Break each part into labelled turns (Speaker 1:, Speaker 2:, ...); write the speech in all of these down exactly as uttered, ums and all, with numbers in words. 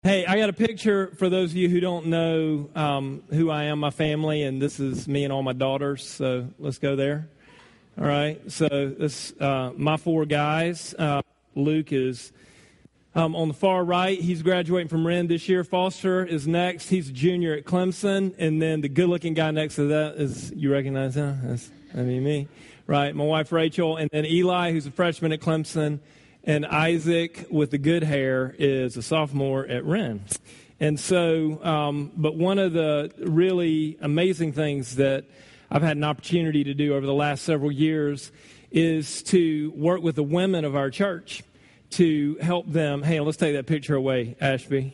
Speaker 1: Hey, I got a picture for those of you who don't know um, who I am, my family, and this is me and all my daughters, so let's go there. All right, so this uh, my four guys. Uh, Luke is um, on the far right. He's graduating from Wren this year. Foster is next. He's a junior at Clemson, and then the good-looking guy next to that is, you recognize him? That's, I mean, me. Right, my wife Rachel, and then Eli, who's a freshman at Clemson. And Isaac, with the good hair, is a sophomore at Wren. And so, um, but one of the really amazing things that I've had an opportunity to do over the last several years is to work with the women of our church to help them. Hey, let's take that picture away, Ashby.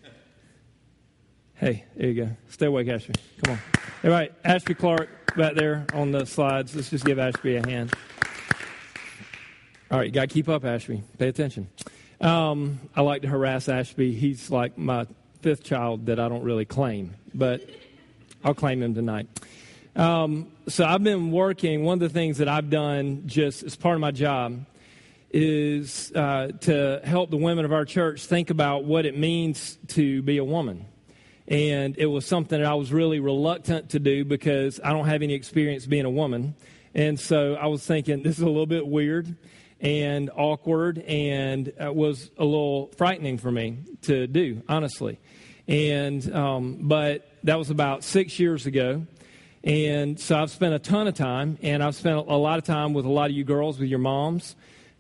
Speaker 1: Hey, there you go. Stay awake, Ashby. Come on. All right, Ashby Clark back there on the slides. Let's just give Ashby a hand. All right, you got to keep up, Ashby. Pay attention. Um, I like to harass Ashby. He's like my fifth child that I don't really claim, but I'll claim him tonight. Um, so I've been working. One of the things that I've done just as part of my job is uh, to help the women of our church think about what it means to be a woman. And it was something that I was really reluctant to do because I don't have any experience being a woman. And so I was thinking, this is a little bit weird and awkward, and it was a little frightening for me to do, honestly. And um, but that was about six years ago, and so I've spent a ton of time, and I've spent a lot of time with a lot of you girls, with your moms,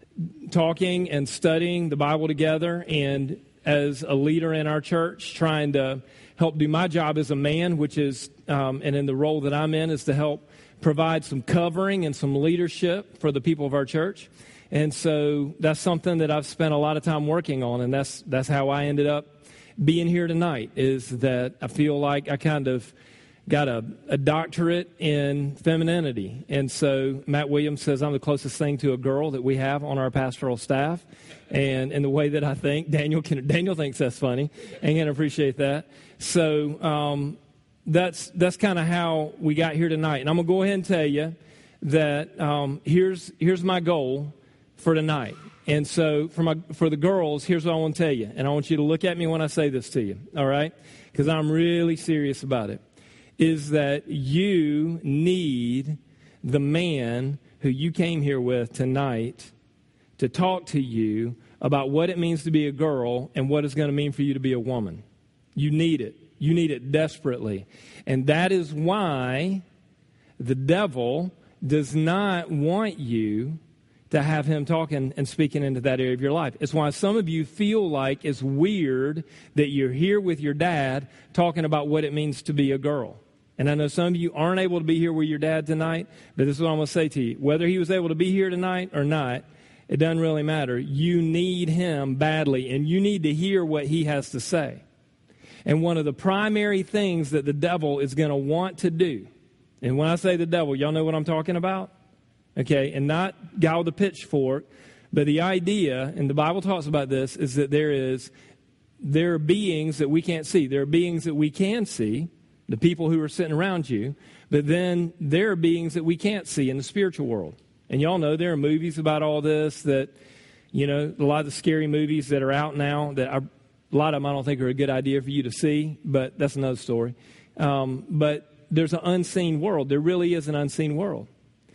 Speaker 1: talking and studying the Bible together, and as a leader in our church, trying to help do my job as a man, which is, um, and in the role that I'm in, is to help provide some covering and some leadership for the people of our church. And so that's something that I've spent a lot of time working on, and that's that's how I ended up being here tonight, is that I feel like I kind of got a, a doctorate in femininity. And so Matt Williams says I'm the closest thing to a girl that we have on our pastoral staff. And in the way that I think, Daniel can, Daniel thinks that's funny, and can appreciate that. So um, that's that's kind of how we got here tonight. And I'm going to go ahead and tell you that um, here's here's my goal for tonight. And so for my for the girls, here's what I want to tell you. And I want you to look at me when I say this to you, all right? Because I'm really serious about it. Is that you need the man who you came here with tonight to talk to you about what it means to be a girl and what it's going to mean for you to be a woman. You need it. You need it desperately. And that is why the devil does not want you to have him talking and speaking into that area of your life. It's why some of you feel like it's weird that you're here with your dad talking about what it means to be a girl. And I know some of you aren't able to be here with your dad tonight, but this is what I'm going to say to you. Whether he was able to be here tonight or not, it doesn't really matter. You need him badly, and you need to hear what he has to say. And one of the primary things that the devil is going to want to do, and when I say the devil, y'all know what I'm talking about? Okay, and not guy with a pitchfork, but the idea, and the Bible talks about this, is that there is, there are beings that we can't see. There are beings that we can see, the people who are sitting around you, but then there are beings that we can't see in the spiritual world. And y'all know there are movies about all this that, you know, a lot of the scary movies that are out now that are, a lot of them I don't think are a good idea for you to see, but that's another story. Um, but there's an unseen world. There really is an unseen world.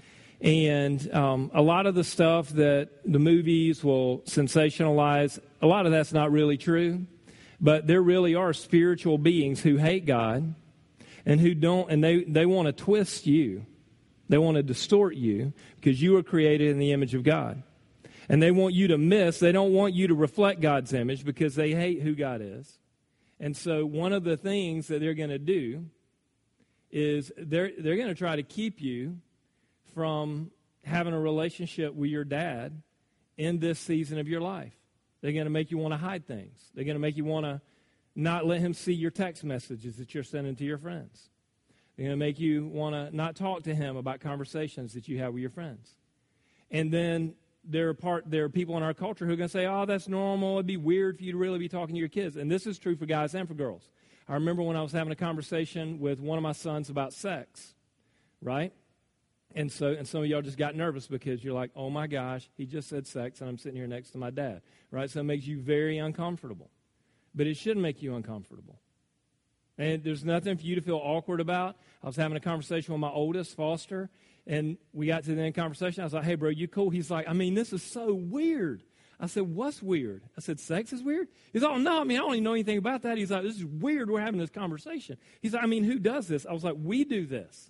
Speaker 1: And um, a lot of the stuff that the movies will sensationalize, a lot of that's not really true. But there really are spiritual beings who hate God and who don't, and they, they want to twist you. They want to distort you because you were created in the image of God. And they want you to miss, they don't want you to reflect God's image because they hate who God is. And so one of the things that they're going to do is they're they're going to try to keep you from having a relationship with your dad in this season of your life. They're going to make you want to hide things. They're going to make you want to not let him see your text messages that you're sending to your friends. They're going to make you want to not talk to him about conversations that you have with your friends. And then there are part there are people in our culture who are going to say, oh, that's normal. It'd be weird for you to really be talking to your kids. And this is true for guys and for girls. I remember when I was having a conversation with one of my sons about sex, right? And so, and some of y'all just got nervous because you're like, oh my gosh, he just said sex, and I'm sitting here next to my dad, right? So it makes you very uncomfortable. but it shouldn't make you uncomfortable. And there's nothing for you to feel awkward about. I was having a conversation with my oldest, Foster, and we got to the end of the conversation. I was like, hey, bro, you cool? He's like, I mean, this is so weird. I said, what's weird? I said, sex is weird? He's like, oh, no, I mean, I don't even know anything about that. He's like, this is weird. We're having this conversation. He's like, I mean, who does this? I was like, we do this.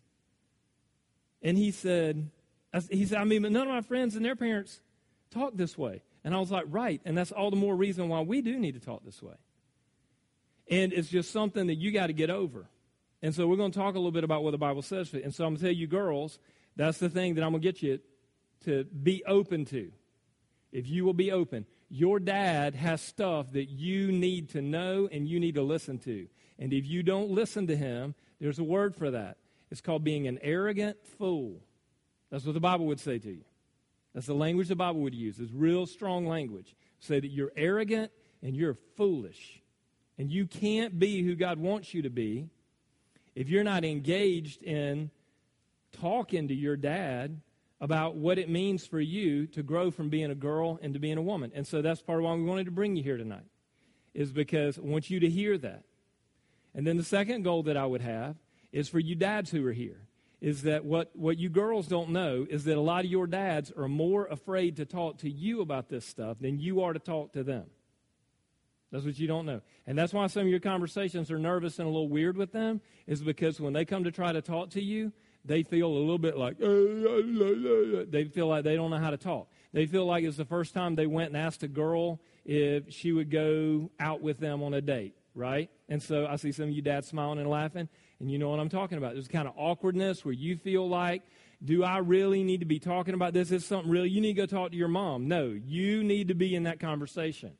Speaker 1: And he said, he said, I mean, but none of my friends and their parents talk this way. And I was like, right. And that's all the more reason why we do need to talk this way. And it's just something that you got to get over. And so we're going to talk a little bit about what the Bible says. And so I'm going to tell you, girls, that's the thing that I'm going to get you to be open to. If you will be open, your dad has stuff that you need to know and you need to listen to. And if you don't listen to him, there's a word for that. It's called being an arrogant fool. That's what the Bible would say to you. That's the language the Bible would use. It's real strong language. Say that you're arrogant and you're foolish. And you can't be who God wants you to be if you're not engaged in talking to your dad about what it means for you to grow from being a girl into being a woman. And so that's part of why we wanted to bring you here tonight, is because I want you to hear that. And then the second goal that I would have is for you dads who are here, is that what, what you girls don't know is that a lot of your dads are more afraid to talk to you about this stuff than you are to talk to them. That's what you don't know. And that's why some of your conversations are nervous and a little weird with them, is because when they come to try to talk to you, they feel a little bit like, they feel like they don't know how to talk. They feel like it's the first time they went and asked a girl if she would go out with them on a date, right? And so I see some of you dads smiling and laughing, and you know what I'm talking about. There's kind of awkwardness where you feel like, do I really need to be talking about this? Is something real? You need to go talk to your mom. No, you need to be in that conversation.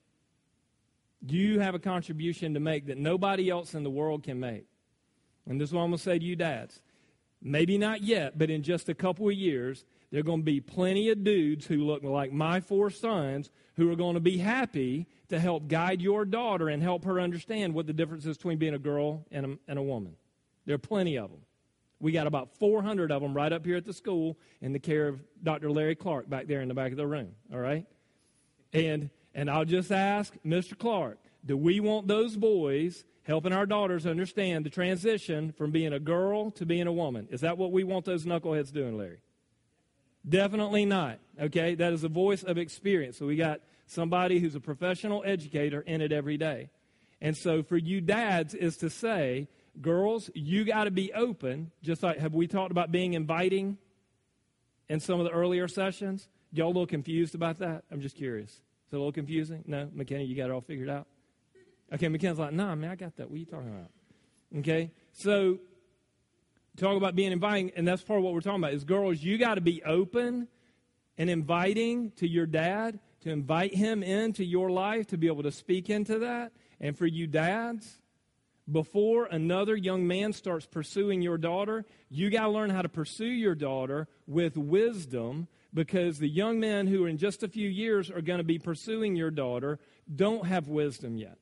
Speaker 1: You have a contribution to make that nobody else in the world can make. And this is what I'm going to say to you dads. Maybe not yet, but in just a couple of years, there are going to be plenty of dudes who look like my four sons who are going to be happy to help guide your daughter and help her understand what the difference is between being a girl and a, and a woman. There are plenty of them. We got about four hundred of them right up here at the school in the care of Doctor Larry Clark back there in the back of the room, all right? And, and I'll just ask Mister Clark, do we want those boys helping our daughters understand the transition from being a girl to being a woman? Is that what we want those knuckleheads doing, Larry? Definitely not, okay? That is a voice of experience. So we got somebody who's a professional educator in it every day. And so for you dads is to say, girls, you got to be open, just like have we talked about being inviting in some of the earlier sessions? Y'all a little confused about that? I'm just curious. Is it a little confusing? No? McKenna, you got it all figured out? Okay, McKenna's like, nah, man, I got that. What are you talking about? Okay, so talk about being inviting, and that's part of what we're talking about, is girls, you got to be open and inviting to your dad, to invite him into your life, to be able to speak into that. And for you dads, before another young man starts pursuing your daughter, you got to learn how to pursue your daughter with wisdom, because the young men who in just a few years are going to be pursuing your daughter don't have wisdom yet.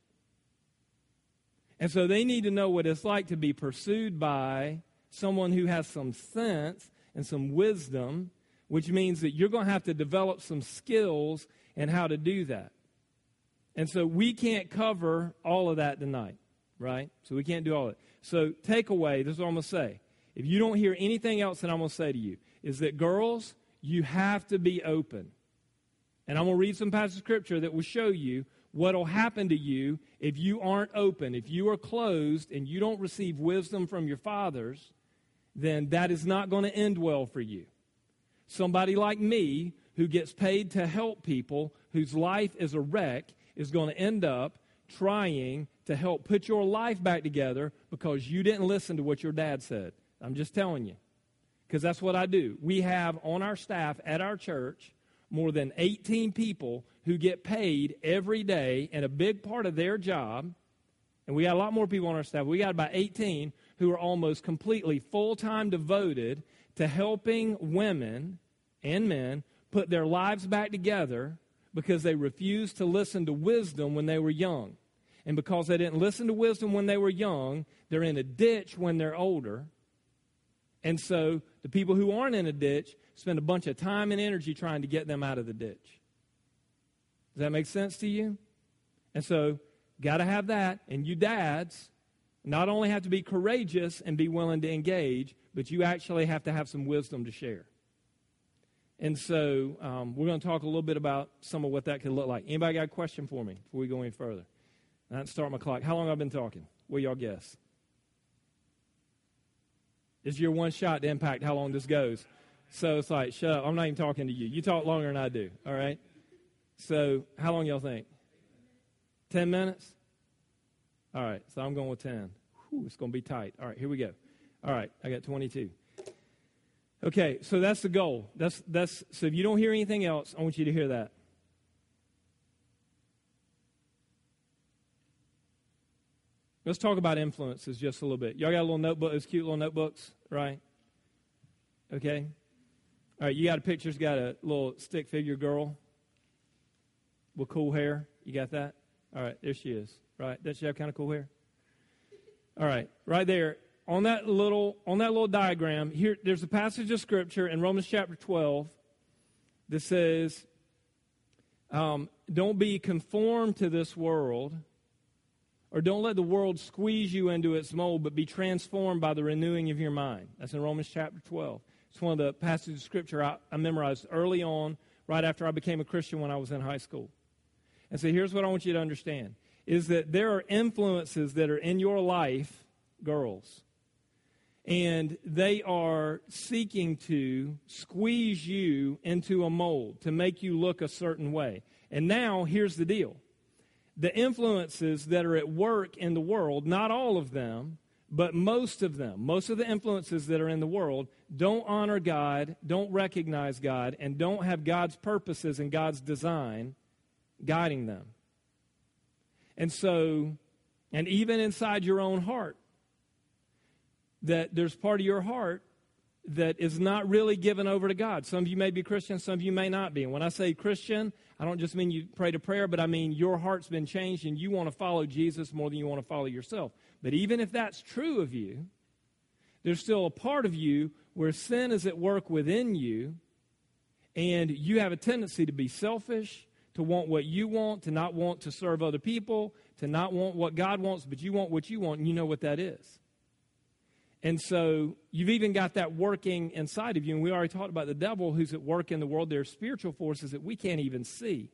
Speaker 1: And so they need to know what it's like to be pursued by someone who has some sense and some wisdom, which means that you're going to have to develop some skills in how to do that. And so we can't cover all of that tonight, right? So we can't do all of it. So takeaway, this is what I'm going to say. If you don't hear anything else that I'm going to say to you, is that girls, you have to be open. And I'm going to read some passage of Scripture that will show you what will happen to you if you aren't open. If you are closed and you don't receive wisdom from your fathers, then that is not going to end well for you. Somebody like me who gets paid to help people, whose life is a wreck, is going to end up trying to help put your life back together because you didn't listen to what your dad said. I'm just telling you, because that's what I do. We have on our staff at our church more than eighteen people who get paid every day, and a big part of their job, and we got a lot more people on our staff, we got about eighteen who are almost completely full-time devoted to helping women and men put their lives back together because they refused to listen to wisdom when they were young. And because they didn't listen to wisdom when they were young, they're in a ditch when they're older. And so the people who aren't in a ditch spend a bunch of time and energy trying to get them out of the ditch. Does that make sense to you? And so got to have that. And you dads not only have to be courageous and be willing to engage, but you actually have to have some wisdom to share. And so um, we're going to talk a little bit about some of what that could look like. Anybody got a question for me before we go any further? I have to start my clock. How long have I been talking? What y'all guess? This is your one shot to impact how long this goes. So it's like, shut up. I'm not even talking to you. You talk longer than I do, all right? So how long y'all think? Ten minutes? All right, so I'm going with ten. Whew, it's going to be tight. All right, here we go. All right, I got twenty-two. Okay, so that's the goal. That's that's. So if you don't hear anything else, I want you to hear that. Let's talk about influences just a little bit. Y'all got a little notebook, those cute little notebooks, right? Okay. All right, you got a picture. It's got a little stick figure girl with cool hair. You got that? All right, there she is. Right? Does she have kind of cool hair? All right, right there. On that little on that little diagram, here there's a passage of Scripture in Romans chapter twelve that says, um, don't be conformed to this world, or don't let the world squeeze you into its mold, but be transformed by the renewing of your mind. That's in Romans chapter twelve. It's one of the passages of Scripture I, I memorized early on, right after I became a Christian when I was in high school. And so here's what I want you to understand, is that there are influences that are in your life, girls, and they are seeking to squeeze you into a mold, to make you look a certain way. And now, here's the deal. The influences that are at work in the world, not all of them, but most of them, most of the influences that are in the world, don't honor God, don't recognize God, and don't have God's purposes and God's design guiding them. And so, and even inside your own heart, that there's part of your heart that is not really given over to God. Some of you may be Christian, some of you may not be. And when I say Christian, I don't just mean you pray to prayer, but I mean your heart's been changed and you want to follow Jesus more than you want to follow yourself. But even if that's true of you, there's still a part of you where sin is at work within you, and you have a tendency to be selfish, to want what you want, to not want to serve other people, to not want what God wants, but you want what you want, and you know what that is. And so you've even got that working inside of you. And we already talked about the devil who's at work in the world. There are spiritual forces that we can't even see,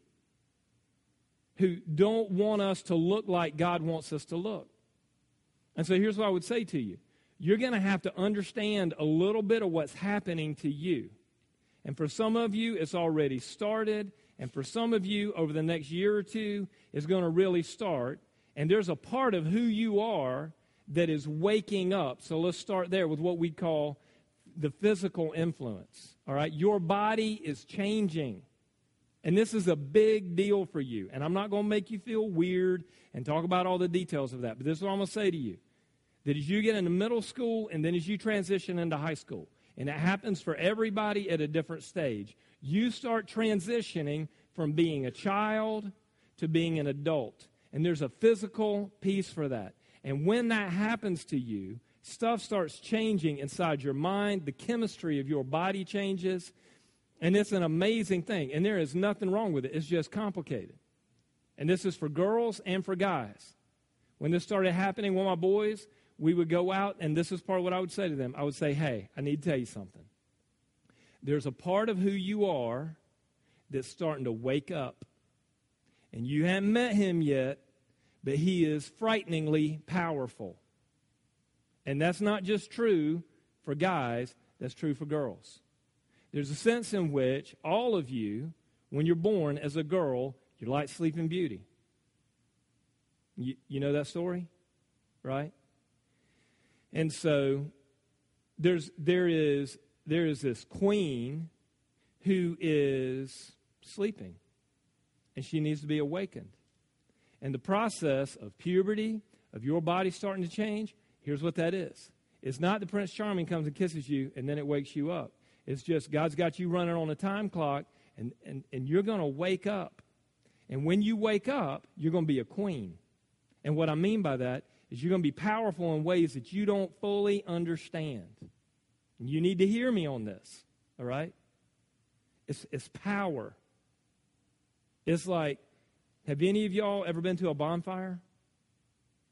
Speaker 1: who don't want us to look like God wants us to look. And so here's what I would say to you. You're going to have to understand a little bit of what's happening to you. And for some of you, it's already started. And for some of you, over the next year or two, it's going to really start. And there's a part of who you are that is waking up. So let's start there with what we call the physical influence. All right? Your body is changing. And this is a big deal for you. And I'm not going to make you feel weird and talk about all the details of that. But this is what I'm going to say to you. That as you get into middle school and then as you transition into high school, and it happens for everybody at a different stage, you start transitioning from being a child to being an adult. And there's a physical piece for that. And when that happens to you, stuff starts changing inside your mind. The chemistry of your body changes. And it's an amazing thing. And there is nothing wrong with it. It's just complicated. And this is for girls and for guys. When this started happening with my boys, we would go out, and this is part of what I would say to them. I would say, hey, I need to tell you something. There's a part of who you are that's starting to wake up. And you haven't met him yet, but he is frighteningly powerful. And that's not just true for guys, that's true for girls. There's a sense in which all of you, when you're born as a girl, you're like Sleeping Beauty. You, you know that story, right? And so there's there is there is this queen who is sleeping, and she needs to be awakened. And the process of puberty, of your body starting to change, here's what that is. It's not that Prince Charming comes and kisses you and then it wakes you up. It's just God's got you running on a time clock, and, and, and you're going to wake up. And when you wake up, you're going to be a queen. And what I mean by that is you're going to be powerful in ways that you don't fully understand. And you need to hear me on this, all right? It's, it's power. It's like, have any of y'all ever been to a bonfire?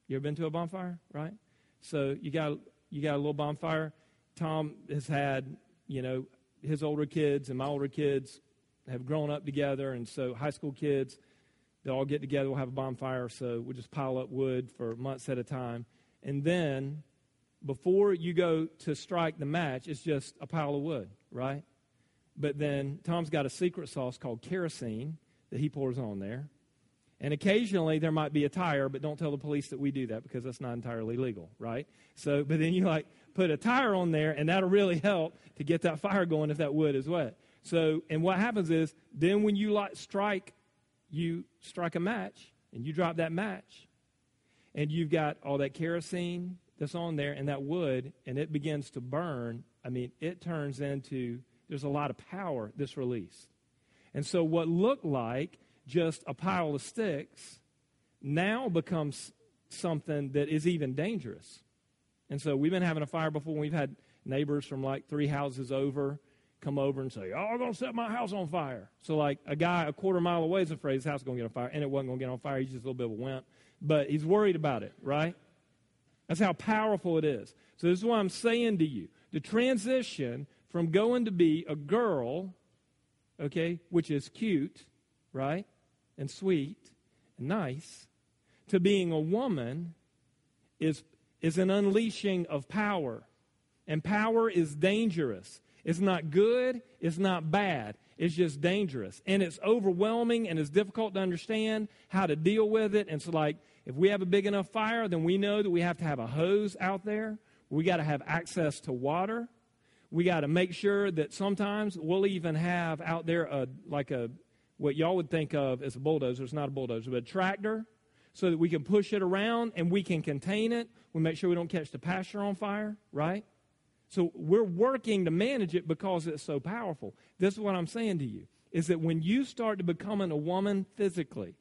Speaker 1: You ever been to a bonfire, right? So you got you got a little bonfire. Tom has had, you know, his older kids and my older kids have grown up together, and so high school kids, they'll all get together, we'll have a bonfire, so we'll just pile up wood for months at a time. And then before you go to strike the match, it's just a pile of wood, right? But then Tom's got a secret sauce called kerosene that he pours on there. And occasionally there might be a tire, but don't tell the police that we do that because that's not entirely legal, right? So, but then you like put a tire on there, and that'll really help to get that fire going if that wood is wet. So, and what happens is, then when you like strike, you strike a match, and you drop that match, and you've got all that kerosene that's on there and that wood, and it begins to burn. I mean, it turns into, there's a lot of power that's released. And so what looked like just a pile of sticks now becomes something that is even dangerous. And so we've been having a fire before. We've had neighbors from like three houses over come over and say, "Oh, I'm going to set my house on fire." So like a guy a quarter mile away is afraid his house is going to get on fire, and it wasn't going to get on fire. He's just a little bit of a wimp. But he's worried about it, right? That's how powerful it is. So this is what I'm saying to you. The transition from going to be a girl, okay, which is cute, right, and sweet and nice, to being a woman is, is an unleashing of power. And power is dangerous. It's not good. It's not bad. It's just dangerous. And it's overwhelming, and it's difficult to understand how to deal with it. And so, like, if we have a big enough fire, then we know that we have to have a hose out there. We got to have access to water. We got to make sure that sometimes we'll even have out there a like a what y'all would think of as a bulldozer. It's not a bulldozer, but a tractor, so that we can push it around and we can contain it. We make sure we don't catch the pasture on fire, right? So we're working to manage it because it's so powerful. This is what I'm saying to you, is that when you start to becoming a woman physically,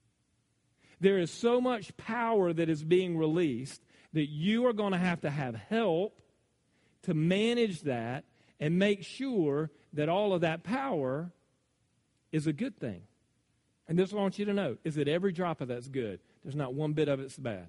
Speaker 1: there is so much power that is being released that you are going to have to have help to manage that and make sure that all of that power is a good thing. And this is what I want you to know, is that every drop of that's good. There's not one bit of it's bad.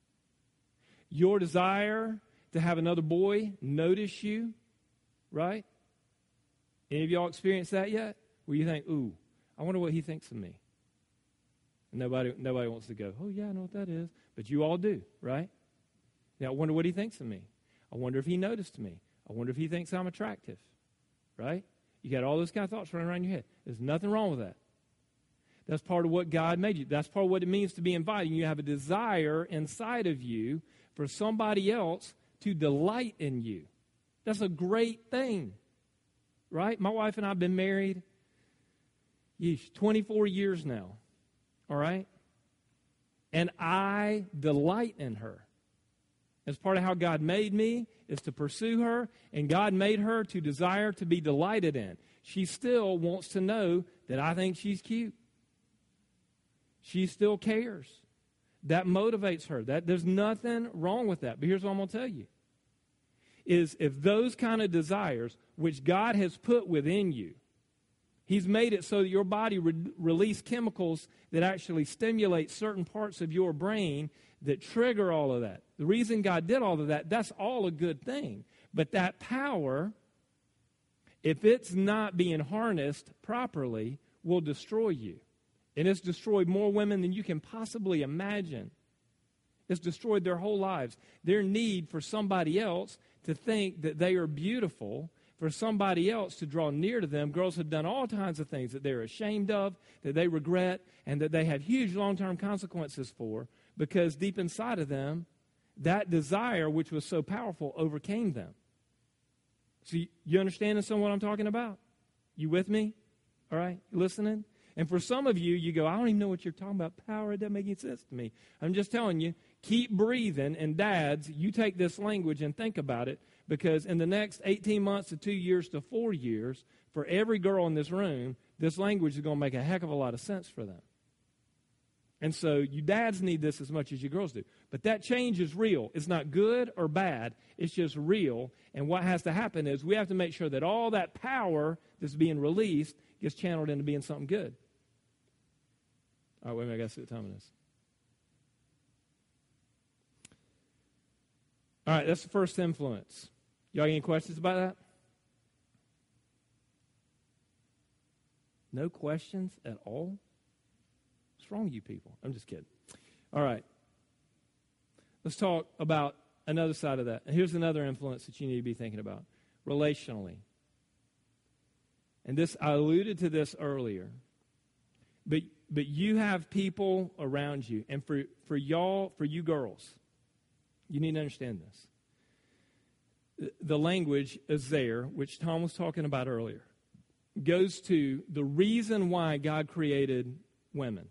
Speaker 1: Your desire to have another boy notice you, right? Any of y'all experienced that yet? Where you think, ooh, I wonder what he thinks of me. And nobody, nobody wants to go, oh, yeah, I know what that is. But you all do, right? Now, I wonder what he thinks of me. I wonder if he noticed me. I wonder if he thinks I'm attractive, right? You got all those kind of thoughts running around your head. There's nothing wrong with that. That's part of what God made you. That's part of what it means to be inviting. You have a desire inside of you for somebody else to delight in you. That's a great thing, right? My wife and I have been married, yeesh, twenty-four years now, all right? And I delight in her. As part of how God made me is to pursue her, and God made her to desire to be delighted in. She still wants to know that I think she's cute. She still cares. That motivates her. That there's nothing wrong with that. But here's what I'm going to tell you. Is if those kind of desires, which God has put within you, He's made it so that your body re- release chemicals that actually stimulate certain parts of your brain that trigger all of that. The reason God did all of that, that's all a good thing. But that power, if it's not being harnessed properly, will destroy you. And it's destroyed more women than you can possibly imagine. It's destroyed their whole lives. Their need for somebody else to think that they are beautiful, for somebody else to draw near to them. Girls have done all kinds of things that they're ashamed of, that they regret, and that they have huge long-term consequences for, because deep inside of them, that desire, which was so powerful, overcame them. So you, you understanding some of what I'm talking about? You with me? All right? You listening? And for some of you, you go, I don't even know what you're talking about. Power, it doesn't make any sense to me. I'm just telling you, keep breathing. And dads, you take this language and think about it, because in the next eighteen months to two years to four years, for every girl in this room, this language is going to make a heck of a lot of sense for them. And so you dads need this as much as you girls do. But that change is real. It's not good or bad. It's just real. And what has to happen is we have to make sure that all that power that's being released gets channeled into being something good. All right, wait a minute, I got to see what time it is. All right, that's the first influence. Y'all got any questions about that? No questions at all? What's wrong with you people? I'm just kidding. All right. Let's talk about another side of that. And here's another influence that you need to be thinking about. Relationally. And this, I alluded to this earlier. But but you have people around you. And for, for y'all, for you girls, you need to understand this. The language is there, which Tom was talking about earlier, goes to the reason why God created women.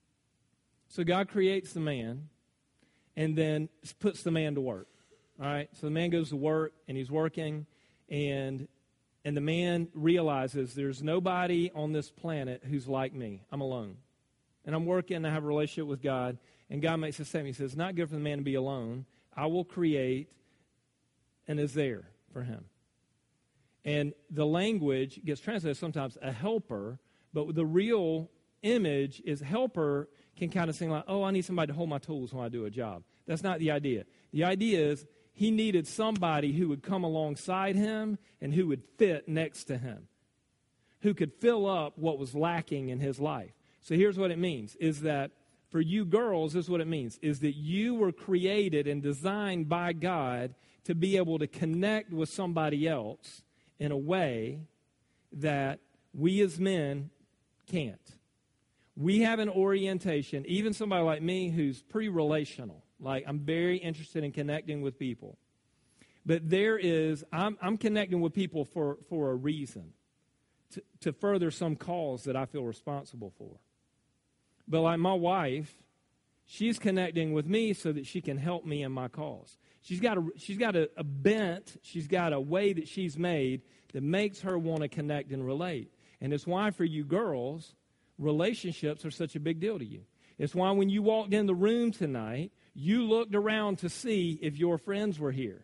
Speaker 1: So God creates the man and then puts the man to work. All right? So the man goes to work and he's working, and and the man realizes there's nobody on this planet who's like me. I'm alone. And I'm working, I have a relationship with God, and God makes a statement. He says, it's not good for the man to be alone. I will create and is there for him. And the language gets translated sometimes a helper, but the real image is helper can kind of sing like, oh, I need somebody to hold my tools when I do a job. That's not the idea. The idea is he needed somebody who would come alongside him and who would fit next to him, who could fill up what was lacking in his life. So here's what it means, is that for you girls, this is what it means, is that you were created and designed by God to be able to connect with somebody else in a way that we as men can't. We have an orientation, even somebody like me who's pretty relational. Like, I'm very interested in connecting with people. But there is, I'm, I'm connecting with people for, for a reason, to, to further some cause that I feel responsible for. But like my wife, she's connecting with me so that she can help me in my cause. She's got a, she's got a, a bent, she's got a way that she's made that makes her want to connect and relate. And it's why for you girls, relationships are such a big deal to you. It's why when you walked in the room tonight, you looked around to see if your friends were here.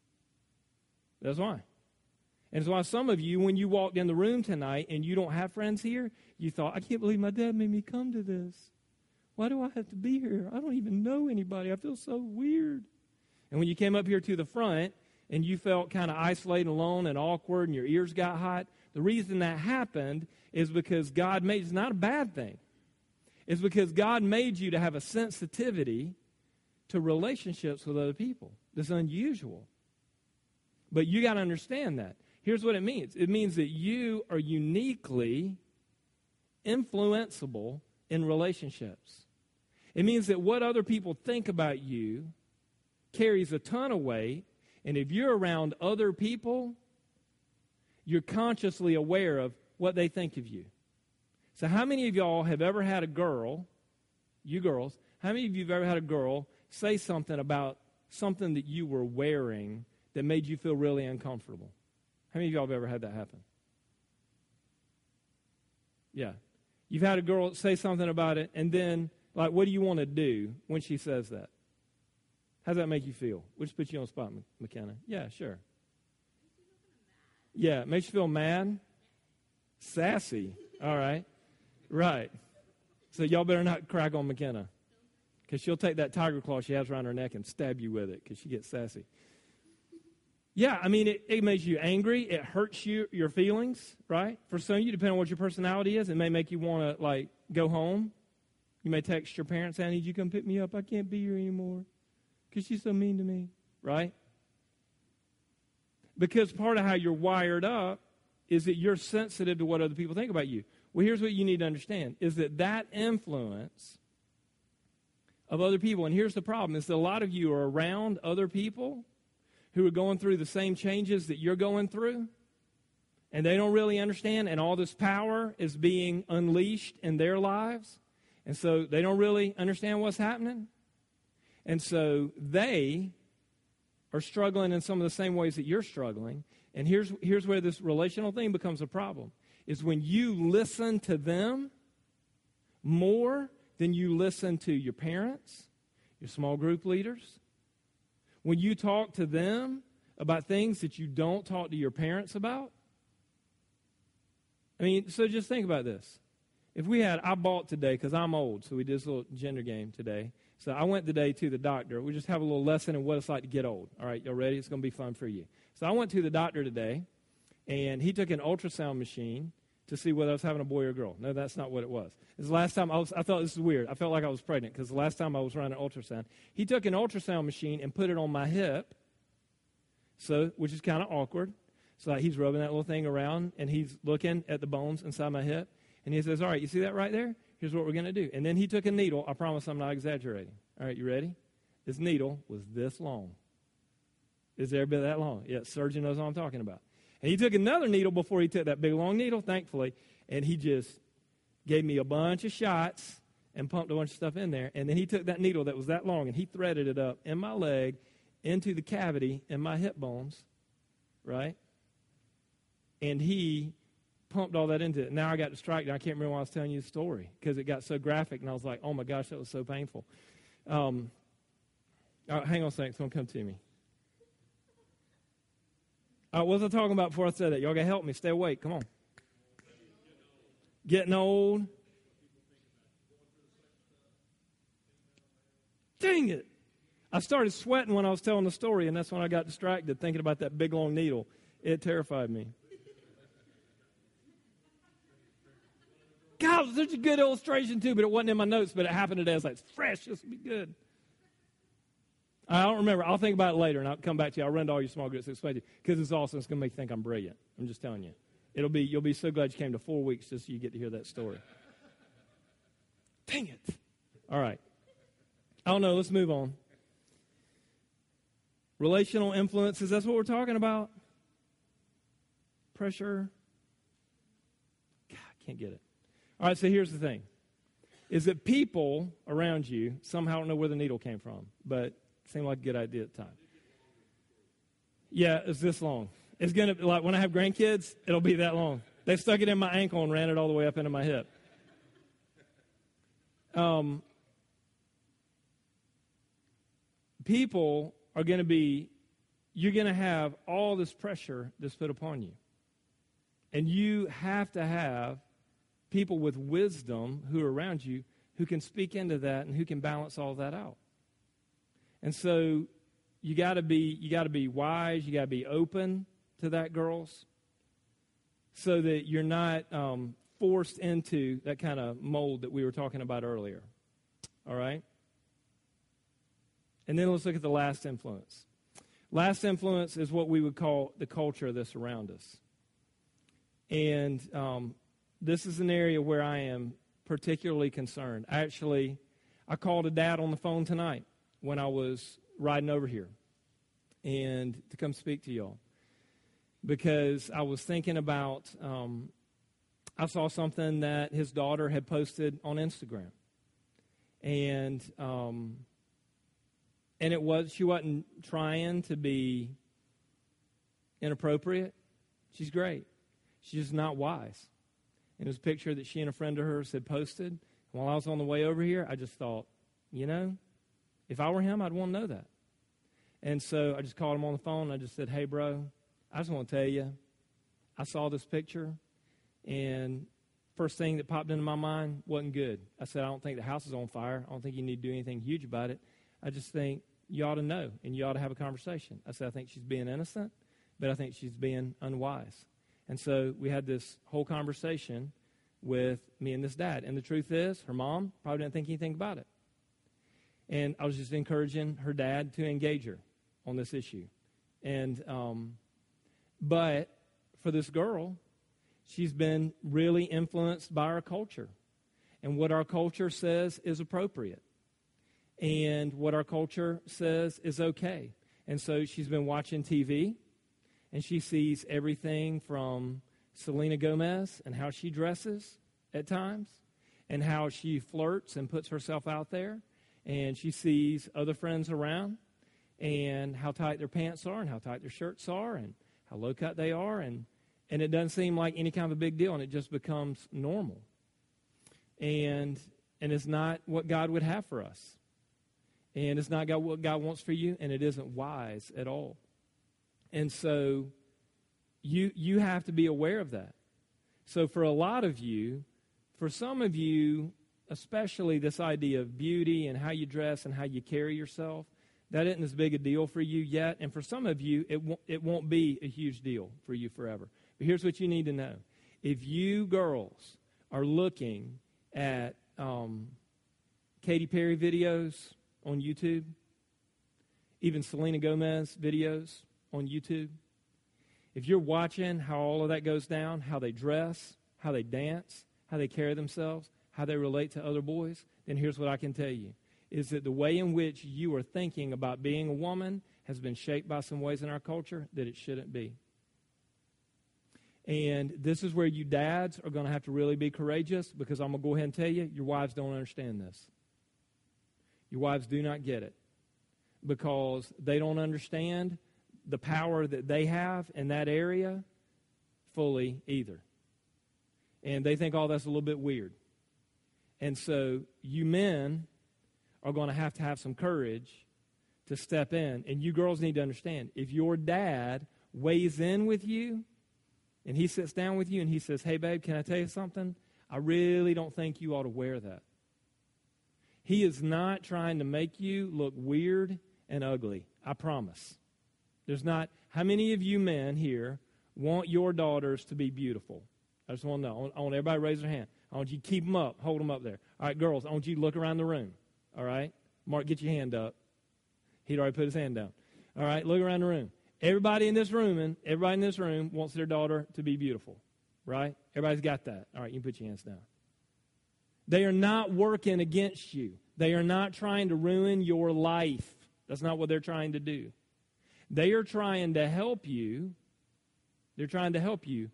Speaker 1: That's why. And it's why some of you, when you walked in the room tonight and you don't have friends here, you thought, I can't believe my dad made me come to this. Why do I have to be here? I don't even know anybody. I feel so weird. And when you came up here to the front and you felt kind of isolated, alone, and awkward, and your ears got hot, the reason that happened is because God made, it's not a bad thing. It's because God made you to have a sensitivity to relationships with other people. That's unusual. But you got to understand that. Here's what it means. It means that you are uniquely influenceable in relationships. It means that what other people think about you carries a ton of weight, and if you're around other people, you're consciously aware of what they think of you. So how many of y'all have ever had a girl, you girls, how many of you have ever had a girl say something about something that you were wearing that made you feel really uncomfortable? How many of y'all have ever had that happen? Yeah. You've had a girl say something about it, and then, like, what do you want to do when she says that? How does that make you feel? We'll just put you on the spot, McKenna. Yeah, sure. Yeah, it makes you feel mad? Sassy. All right. Right. So y'all better not crack on McKenna, because she'll take that tiger claw she has around her neck and stab you with it because she gets sassy. Yeah, I mean, it, it makes you angry. It hurts you, your feelings, right? For some of you, depending on what your personality is, it may make you want to, like, go home. You may text your parents, I need you to come pick me up. I can't be here anymore because she's so mean to me, right? Because part of how you're wired up is that you're sensitive to what other people think about you. Well, here's what you need to understand, is that that influence of other people, and here's the problem, is that a lot of you are around other people who are going through the same changes that you're going through, and they don't really understand, and all this power is being unleashed in their lives, and so they don't really understand what's happening. And so they are struggling in some of the same ways that you're struggling. And here's, here's where this relational thing becomes a problem, is when you listen to them more than you listen to your parents, your small group leaders. When you talk to them about things that you don't talk to your parents about. I mean, so just think about this. If we had, I bought today, because I'm old, so we did this little gender game today. So I went today to the doctor. We just have a little lesson in what it's like to get old. All right, y'all ready? It's going to be fun for you. So I went to the doctor today, and he took an ultrasound machine to see whether I was having a boy or a girl. No, that's not what it was. This is the last time I was, I thought this was weird. I felt like I was pregnant because the last time I was running an ultrasound, he took an ultrasound machine and put it on my hip, so which is kind of awkward. So like, he's rubbing that little thing around, and he's looking at the bones inside my hip, and he says, all right, you see that right there? Here's what we're going to do. And then he took a needle. I promise I'm not exaggerating. All right, you ready? This needle was this long. Is there a bit that long? Yeah, surgeon knows what I'm talking about. And he took another needle before he took that big long needle, thankfully, and he just gave me a bunch of shots and pumped a bunch of stuff in there. And then he took that needle that was that long and he threaded it up in my leg into the cavity in my hip bones, right? And he pumped all that into it. Now I got distracted. I can't remember why I was telling you the story because it got so graphic, and I was like, oh, my gosh, that was so painful. Um, all right, hang on a second. It's going to come to me. Uh, what was I talking about before I said that? Y'all got to help me. Stay awake. Come on. Getting old. Dang it. I started sweating when I was telling the story, and that's when I got distracted thinking about that big, long needle. It terrified me. God, it was such a good illustration, too, but it wasn't in my notes, but it happened today. I was like, it's fresh. This will be good. I don't remember. I'll think about it later, and I'll come back to you. I'll run to all your small groups and explain to you because it's awesome. It's going to make you think I'm brilliant. I'm just telling you. It'll be. You'll be so glad you came to four weeks just so you get to hear that story. Dang it. All right. I don't know. Let's move on. Relational influences. That's what we're talking about. Pressure. God, I can't get it. All right, so here's the thing. Is that people around you somehow don't know where the needle came from, but seemed like a good idea at the time. Yeah, it's this long. It's going to, like when I have grandkids, it'll be that long. They stuck it in my ankle and ran it all the way up into my hip. Um, people are going to be, you're going to have all this pressure that's put upon you. And you have to have people with wisdom who are around you who can speak into that and who can balance all that out. And so you got to be you got to be wise. You got to be open to that, girls, so that you're not um, forced into that kind of mold that we were talking about earlier. All right? And then let's look at the last influence. Last influence is what we would call the culture that's around us. And um, this is an area where I am particularly concerned. Actually, I called a dad on the phone tonight when I was riding over here and to come speak to y'all because I was thinking about, um, I saw something that his daughter had posted on Instagram. And um, and it was, she wasn't trying to be inappropriate. She's great. She's just not wise. And it was a picture that she and a friend of hers had posted. And while I was on the way over here, I just thought, you know, if I were him, I'd want to know that. And so I just called him on the phone. And I just said, hey, bro, I just want to tell you, I saw this picture, and first thing that popped into my mind wasn't good. I said, I don't think the house is on fire. I don't think you need to do anything huge about it. I just think you ought to know, and you ought to have a conversation. I said, I think she's being innocent, but I think she's being unwise. And so we had this whole conversation with me and this dad. And the truth is, her mom probably didn't think anything about it. And I was just encouraging her dad to engage her on this issue. And um, but for this girl, she's been really influenced by our culture. And what our culture says is appropriate. And what our culture says is okay. And so she's been watching T V. And she sees everything from Selena Gomez and how she dresses at times and how she flirts and puts herself out there. And she sees other friends around and how tight their pants are and how tight their shirts are and how low cut they are. And, and it doesn't seem like any kind of a big deal, and it just becomes normal. And, and it's not what God would have for us. And it's not God, what God wants for you, and it isn't wise at all. And so you you have to be aware of that. So for a lot of you, for some of you, especially this idea of beauty and how you dress and how you carry yourself, that isn't as big a deal for you yet. And for some of you, it won't, it won't be a huge deal for you forever. But here's what you need to know. If you girls are looking at um, Katy Perry videos on YouTube, even Selena Gomez videos on YouTube, if you're watching how all of that goes down, how they dress, how they dance, how they carry themselves, how they relate to other boys, then here's what I can tell you, is that the way in which you are thinking about being a woman has been shaped by some ways in our culture that it shouldn't be. And this is where you dads are going to have to really be courageous, because I'm going to go ahead and tell you, your wives don't understand this. Your wives do not get it, because they don't understand the power that they have in that area fully either. And they think, oh, that's a little bit weird. And so you men are going to have to have some courage to step in. And you girls need to understand, if your dad weighs in with you and he sits down with you and he says, hey, babe, can I tell you something? I really don't think you ought to wear that. He is not trying to make you look weird and ugly. I promise. There's not, how many of you men here want your daughters to be beautiful? I just want to know. I want, I want everybody to raise their hand. I want you to keep them up. Hold them up there. All right, girls, I want you to look around the room. All right? Mark, get your hand up. He'd already put his hand down. All right, look around the room. Everybody in this room, and everybody in this room wants their daughter to be beautiful. Right? Everybody's got that. All right, you can put your hands down. They are not working against you. They are not trying to ruin your life. That's not what they're trying to do. They are trying to help you. They're trying to help you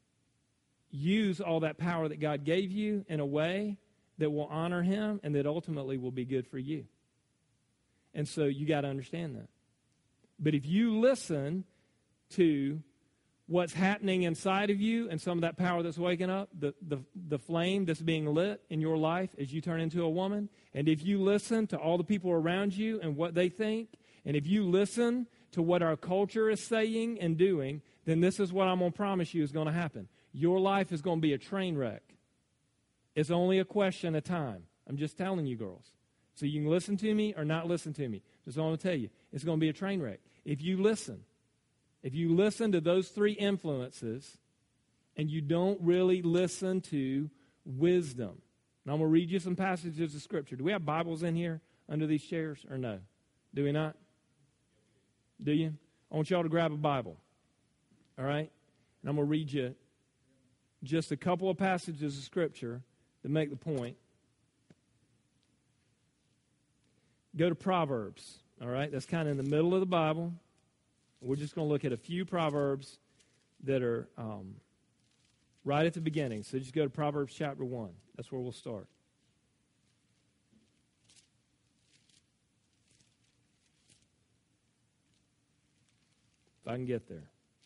Speaker 1: use all that power that God gave you in a way that will honor Him and that ultimately will be good for you. And so you got to understand that. But if you listen to what's happening inside of you and some of that power that's waking up, the, the, the flame that's being lit in your life as you turn into a woman, and if you listen to all the people around you and what they think, and if you listen to what our culture is saying and doing, then this is what I'm going to promise you is going to happen. Your life is going to be a train wreck. It's only a question of time. I'm just telling you, girls. So you can listen to me or not listen to me. Just want to tell you, it's going to be a train wreck. If you listen, if you listen to those three influences and you don't really listen to wisdom. Now I'm going to read you some passages of Scripture. Do we have Bibles in here under these chairs or no? Do we not? Do you? I want y'all to grab a Bible. All right? And I'm going to read you just a couple of passages of Scripture that make the point. Go to Proverbs. All right? That's kind of in the middle of the Bible. We're just going to look at a few Proverbs that are um, right at the beginning. So just go to Proverbs chapter one. That's where we'll start. If I can get there.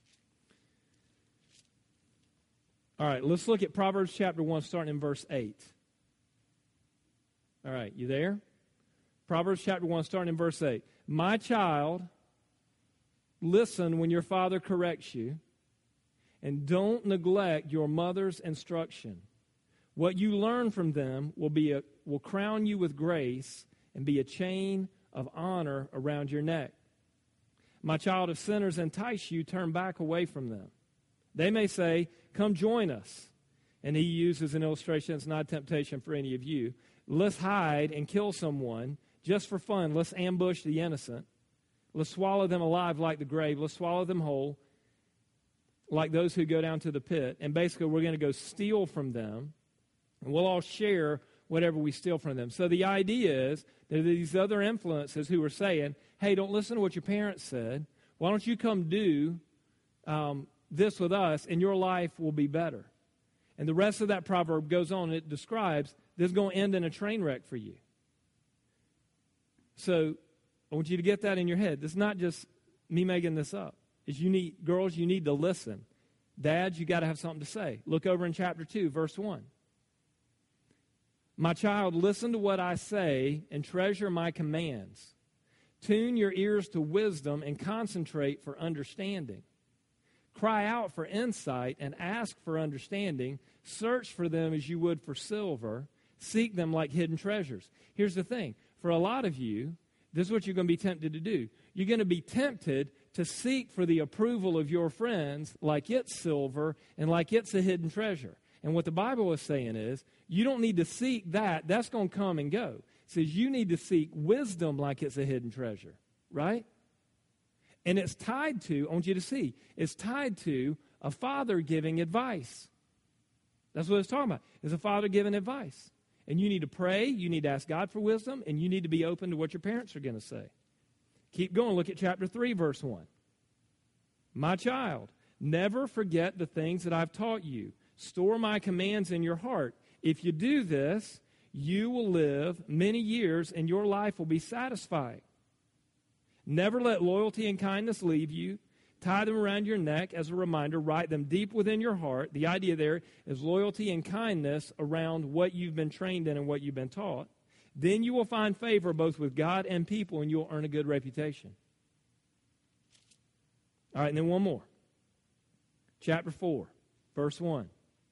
Speaker 1: All right, let's look at Proverbs chapter one, starting in verse eight. All right, you there? Proverbs chapter one, starting in verse eight. My child, listen when your father corrects you, and don't neglect your mother's instruction. What you learn from them will be a, will crown you with grace and be a chain of honor around your neck. My child, if sinners entice you, turn back away from them. They may say, come join us. And he uses an illustration. It's not a temptation for any of you. Let's hide and kill someone just for fun. Let's ambush the innocent. Let's swallow them alive like the grave. Let's swallow them whole like those who go down to the pit. And basically, we're going to go steal from them. And we'll all share whatever we steal from them. So the idea is that these other influences who are saying, hey, don't listen to what your parents said. Why don't you come do um, this with us, and your life will be better. And the rest of that proverb goes on, and it describes this is going to end in a train wreck for you. So I want you to get that in your head. This is not just me making this up. It's you need, girls, you need to listen. Dads, you got to have something to say. Look over in chapter two, verse one. My child, listen to what I say and treasure my commands. Tune your ears to wisdom and concentrate for understanding. Cry out for insight and ask for understanding. Search for them as you would for silver. Seek them like hidden treasures. Here's the thing. For a lot of you, this is what you're going to be tempted to do. You're going to be tempted to seek for the approval of your friends like it's silver and like it's a hidden treasure. And what the Bible is saying is, you don't need to seek that. That's going to come and go. It says you need to seek wisdom like it's a hidden treasure, right? And it's tied to, I want you to see, it's tied to a father giving advice. That's what it's talking about. It's a father giving advice. And you need to pray, you need to ask God for wisdom, and you need to be open to what your parents are going to say. Keep going. Look at chapter three, verse one. My child, never forget the things that I've taught you. Store my commands in your heart. If you do this, you will live many years and your life will be satisfied. Never let loyalty and kindness leave you. Tie them around your neck as a reminder. Write them deep within your heart. The idea there is loyalty and kindness around what you've been trained in and what you've been taught. Then you will find favor both with God and people, and you'll earn a good reputation. All right, and then one more. Chapter four, verse one.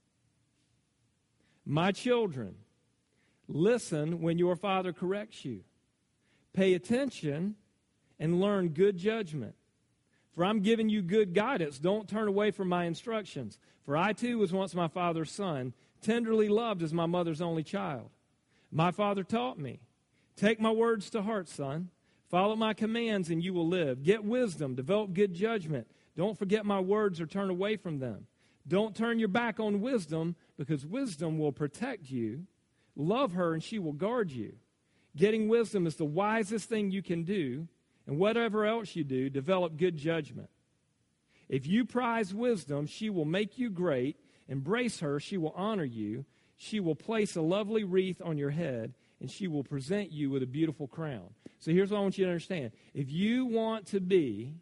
Speaker 1: My children, listen when your father corrects you. Pay attention and learn good judgment. For I'm giving you good guidance. Don't turn away from my instructions. For I too was once my father's son, tenderly loved as my mother's only child. My father taught me. Take my words to heart, son. Follow my commands and you will live. Get wisdom. Develop good judgment. Don't forget my words or turn away from them. Don't turn your back on wisdom, because wisdom will protect you. Love her and she will guard you. Getting wisdom is the wisest thing you can do. And whatever else you do, develop good judgment. If you prize wisdom, she will make you great. Embrace her, she will honor you. She will place a lovely wreath on your head, and she will present you with a beautiful crown. So here's what I want you to understand. If you want to be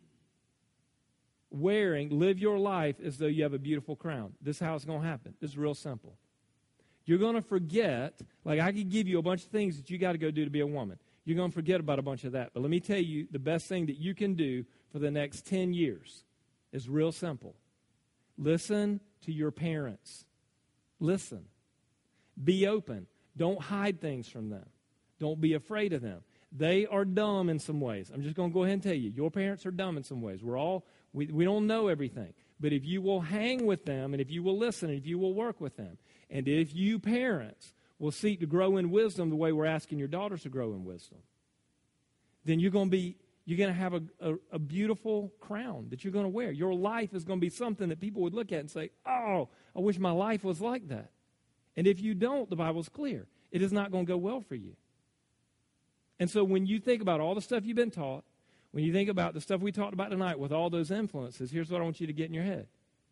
Speaker 1: wearing, live your life as though you have a beautiful crown, this is how it's going to happen. This is real simple. You're going to forget, like I could give you a bunch of things that you got to go do to be a woman. You're going to forget about a bunch of that. But let me tell you, the best thing that you can do for the next ten years is real simple. Listen to your parents. Listen. Be open. Don't hide things from them. Don't be afraid of them. They are dumb in some ways. I'm just going to go ahead and tell you, your parents are dumb in some ways. We're all, we, we don't know everything. But if you will hang with them, and if you will listen, and if you will work with them, and if you parents will seek to grow in wisdom the way we're asking your daughters to grow in wisdom, then you're going to be, you're going to have a, a, a beautiful crown that you're going to wear. Your life is going to be something that people would look at and say, oh, I wish my life was like that. And if you don't, the Bible's clear. It is not going to go well for you. And so when you think about all the stuff you've been taught, when you think about the stuff we talked about tonight with all those influences, here's what I want you to get in your head.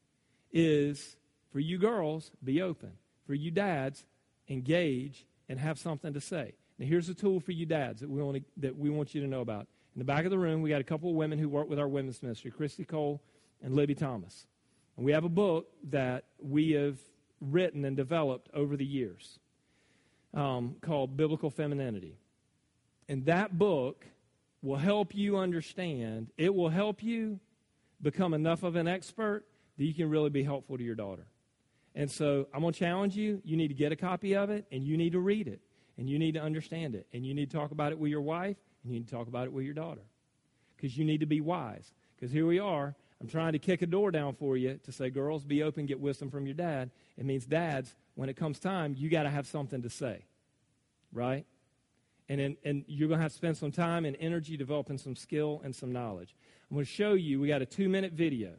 Speaker 1: Is for you girls, be open. For you dads, engage and have something to say. Now here's a tool for you dads that we want to, that we want you to know about. In the back of the room, we got a couple of women who work with our women's ministry, Christy Cole and Libby Thomas. And we have a book that we have written and developed over the years um, called Biblical Femininity. And that book will help you understand, it will help you become enough of an expert that you can really be helpful to your daughter. And so I'm going to challenge you. You need to get a copy of it, and you need to read it, and you need to understand it, and you need to talk about it with your wife, and you need to talk about it with your daughter, because you need to be wise. Because here we are. I'm trying to kick a door down for you to say, girls, be open, get wisdom from your dad. It means dads, when it comes time, you got to have something to say, right? And, then, and you're going to have to spend some time and energy developing some skill and some knowledge. I'm going to show you, we got a two-minute video.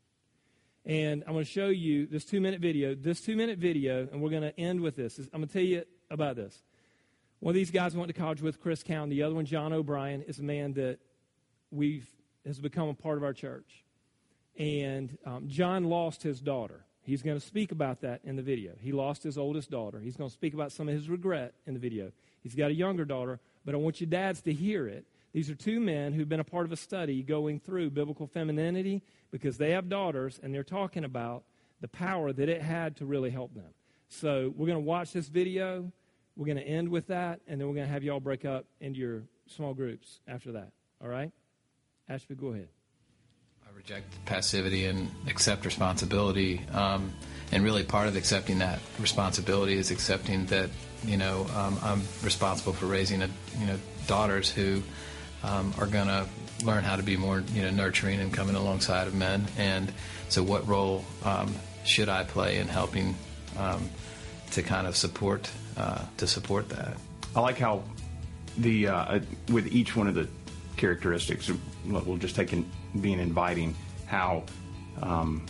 Speaker 1: And I'm going to show you this two-minute video. This two-minute video, and we're going to end with this. I'm going to tell you about this. One of these guys went to college with, Chris Cowan. The other one, John O'Brien, is a man that we've has become a part of our church. And um, John lost his daughter. He's going to speak about that in the video. He lost his oldest daughter. He's going to speak about some of his regret in the video. He's got a younger daughter, but I want you dads to hear it. These are two men who've been a part of a study going through biblical femininity because they have daughters, and they're talking about the power that it had to really help them. So we're going to watch this video. We're going to end with that, and then we're going to have you all break up into your small groups after that. All right? Ashby, go ahead.
Speaker 2: I reject passivity and accept responsibility. Um, and really part of accepting that responsibility is accepting that, you know, um, I'm responsible for raising, a, you know, daughters who um, are going to learn how to be more, you know, nurturing and coming alongside of men. And so what role um, should I play in helping um, to kind of support, uh, to support that?
Speaker 3: I like how the, uh, with each one of the characteristics, we'll just take in being inviting, how um,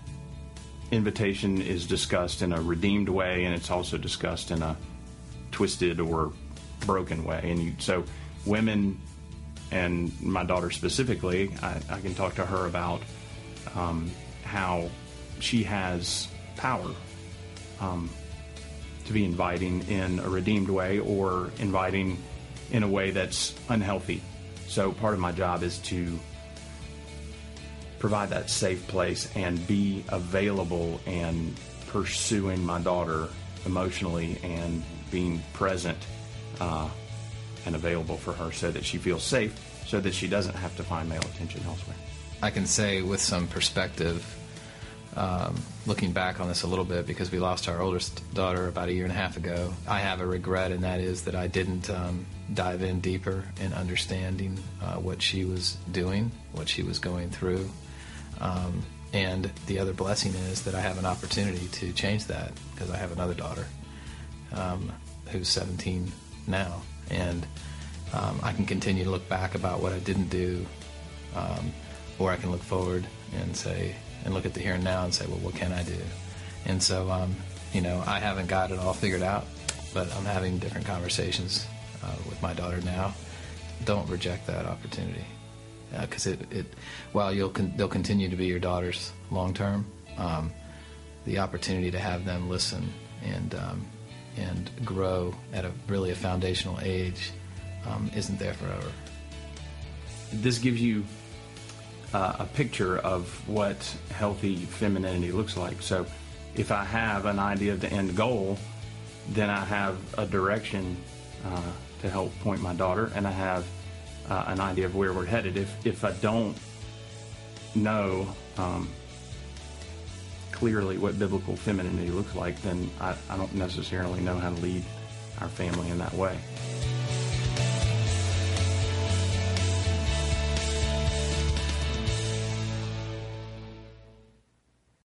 Speaker 3: invitation is discussed in a redeemed way, and it's also discussed in a twisted or broken way. And you, so women, and my daughter specifically, I, I can talk to her about um, how she has power um, to be inviting in a redeemed way or inviting in a way that's unhealthy. So part of my job is to provide that safe place and be available and pursuing my daughter emotionally and being present uh, and available for her so that she feels safe, so that she doesn't have to find male attention elsewhere.
Speaker 2: I can say with some perspective, um, looking back on this a little bit, because we lost our oldest daughter about a year and a half ago, I have a regret, and that is that I didn't um, dive in deeper in understanding uh, what she was doing, what she was going through. Um, and the other blessing is that I have an opportunity to change that, because I have another daughter um, who's seventeen now. And um, I can continue to look back about what I didn't do, um, or I can look forward and say, and look at the here and now and say, well, what can I do? And so, um, you know, I haven't got it all figured out, but I'm having different conversations uh, with my daughter now. Don't reject that opportunity, because uh, it, it, while you'll con- they'll continue to be your daughters long term, um, the opportunity to have them listen and um, and grow at a really a foundational age um, isn't there forever.
Speaker 3: This gives you uh, a picture of what healthy femininity looks like. So if I have an idea of the end goal, then I have a direction uh, to help point my daughter, and I have uh, an idea of where we're headed. If, if I don't know um, clearly what biblical femininity looks like, then I, I don't necessarily know how to lead our family in that way.